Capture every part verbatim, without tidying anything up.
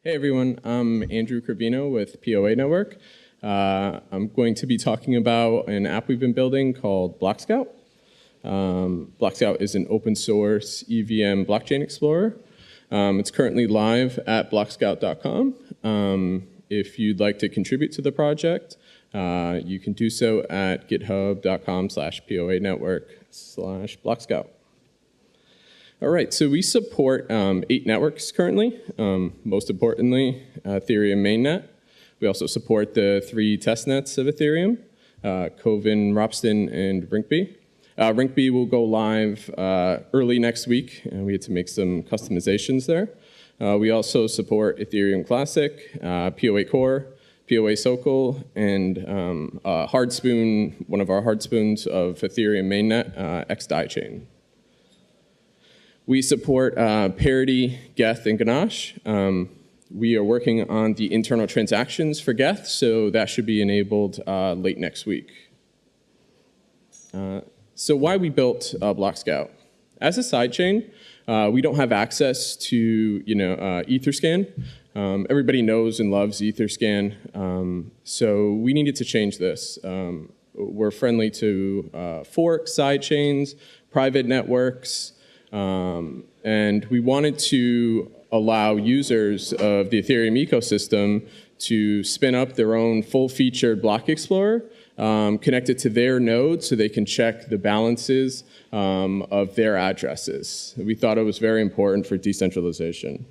Hey everyone, I'm Andrew Cravino with P O A Network. Uh, I'm going to be talking about an app we've been building called BlockScout. Um, BlockScout is an open source E V M blockchain explorer. Um, it's currently live at blockscout dot com. Um, if you'd like to contribute to the project, uh, you can do so at github dot com slash P O A network slash BlockScout. All right, so we support um, eight networks currently. Um, most importantly, uh, Ethereum mainnet. We also support the three test nets of Ethereum, uh, Kovan, Ropsten, and Rinkeby. Uh, Rinkeby will go live uh, early next week, and we had to make some customizations there. Uh, we also support Ethereum Classic, uh, P O A Core, P O A Sokol, and um, uh, Hardspoon, one of our Hardspoons of Ethereum mainnet, uh, X D A I chain. We support uh, Parity, Geth, and Ganache. Um, we are working on the internal transactions for Geth, so that should be enabled uh, late next week. Uh, so why we built uh, BlockScout? As a sidechain, uh, we don't have access to you know uh, Etherscan. Um, everybody knows and loves Etherscan, um, so we needed to change this. Um, we're friendly to uh, forks, sidechains, private networks. Um, and we wanted to allow users of the Ethereum ecosystem to spin up their own full-featured block explorer, um, connected to their node so they can check the balances um, of their addresses. We thought it was very important for decentralization.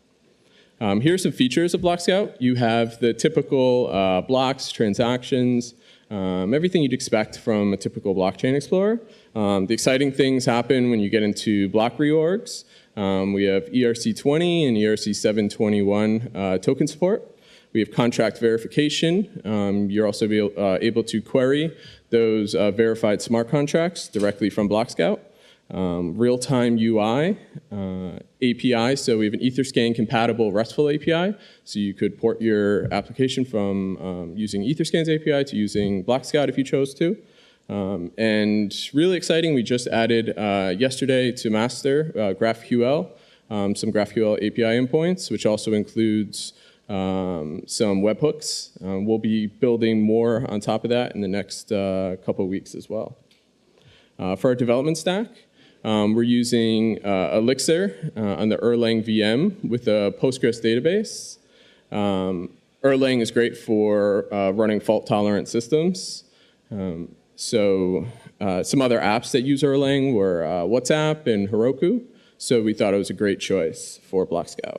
Um, here are some features of BlockScout. You have the typical uh, blocks, transactions, Um, everything you'd expect from a typical blockchain explorer. Um, the exciting things happen when you get into block reorgs. Um, we have E R C twenty and E R C seven twenty-one uh, token support. We have contract verification. Um, you're also be, uh, able to query those uh, verified smart contracts directly from BlockScout. Um, real-time U I, uh, A P I, so we have an Etherscan compatible RESTful A P I, so you could port your application from um, using Etherscan's A P I to using BlockScout if you chose to. Um, and really exciting, we just added uh, yesterday to master uh, GraphQL, um, some GraphQL A P I endpoints, which also includes um, some webhooks. Um, we'll be building more on top of that in the next uh, couple of weeks as well. Uh, for our development stack, Um, we're using uh, Elixir uh, on the Erlang V M with a Postgres database. Um, Erlang is great for uh, running fault-tolerant systems. Um, so uh, some other apps that use Erlang were uh, WhatsApp and Heroku, so we thought it was a great choice for BlockScout.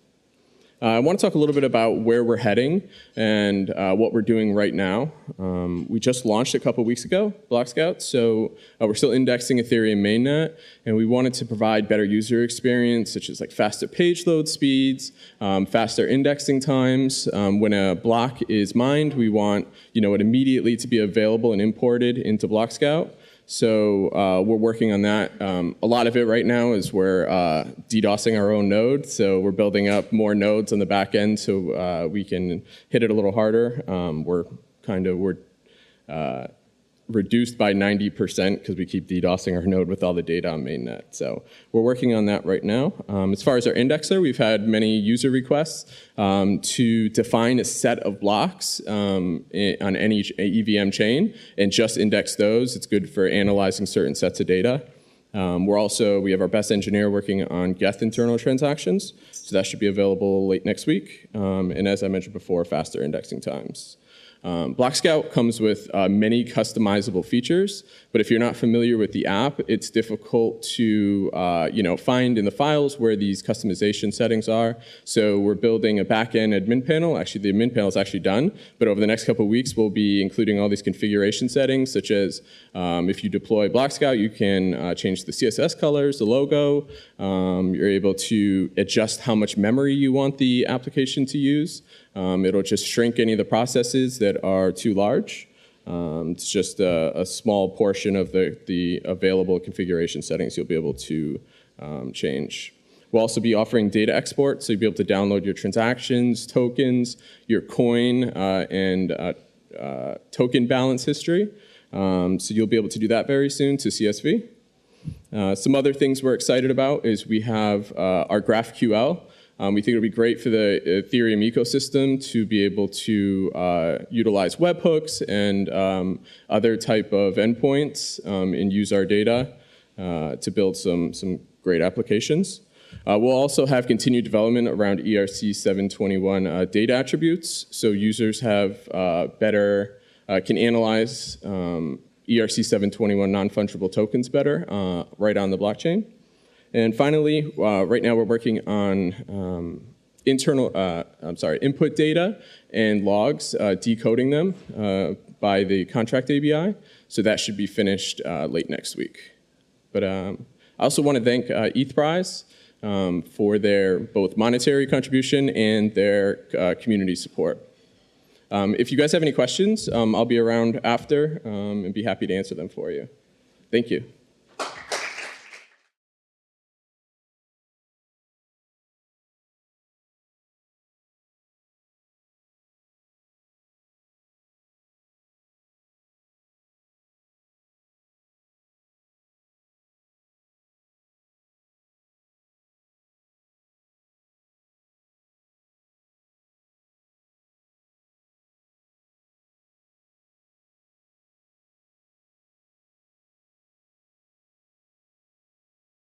Uh, I want to talk a little bit about where we're heading and uh, what we're doing right now. Um, we just launched a couple weeks ago, BlockScout, so uh, we're still indexing Ethereum mainnet, and we wanted to provide better user experience, such as like faster page load speeds, um, faster indexing times. Um, when a block is mined, we want you know it immediately to be available and imported into BlockScout. So uh, we're working on that. Um, a lot of it right now is we're uh, DDoSing our own node. So we're building up more nodes on the back end so uh, we can hit it a little harder. Um, we're kind of we're uh, reduced by ninety percent because we keep DDoSing our node with all the data on mainnet. So we're working on that right now. Um, as far as our indexer, we've had many user requests um, to define a set of blocks um, on any E V M chain and just index those. It's good for analyzing certain sets of data. Um, we're also, we have our best engineer working on Geth internal transactions. So that should be available late next week. Um, and as I mentioned before, faster indexing times. Um, BlockScout comes with uh, many customizable features, but if you're not familiar with the app, it's difficult to uh, you know, find in the files where these customization settings are. So we're building a back-end admin panel. Actually, the admin panel is actually done, but over the next couple of weeks, we'll be including all these configuration settings, such as um, if you deploy BlockScout, you can uh, change the C S S colors, the logo. Um, you're able to adjust how much memory you want the application to use. Um, it'll just shrink any of the processes that are too large. Um, it's just a, a small portion of the, the available configuration settings you'll be able to um, change. We'll also be offering data export, so you'll be able to download your transactions, tokens, your coin, uh, and uh, uh, token balance history. Um, so you'll be able to do that very soon to C S V. Uh, some other things we're excited about is we have uh, our GraphQL. Um, we think it would be great for the Ethereum ecosystem to be able to uh, utilize webhooks and um, other type of endpoints um, and use our data uh, to build some, some great applications. Uh, we'll also have continued development around E R C seven twenty-one uh, data attributes, so users have uh, better, uh, can analyze um, E R C seven twenty-one non-fungible tokens better uh, right on the blockchain. And finally, uh, right now we're working on um, internal, uh, I'm sorry, input data and logs, uh, decoding them uh, by the contract A B I. So that should be finished uh, late next week. But um, I also want to thank uh, ETHPrize um, for their both monetary contribution and their uh, community support. Um, if you guys have any questions, um, I'll be around after um, and be happy to answer them for you. Thank you.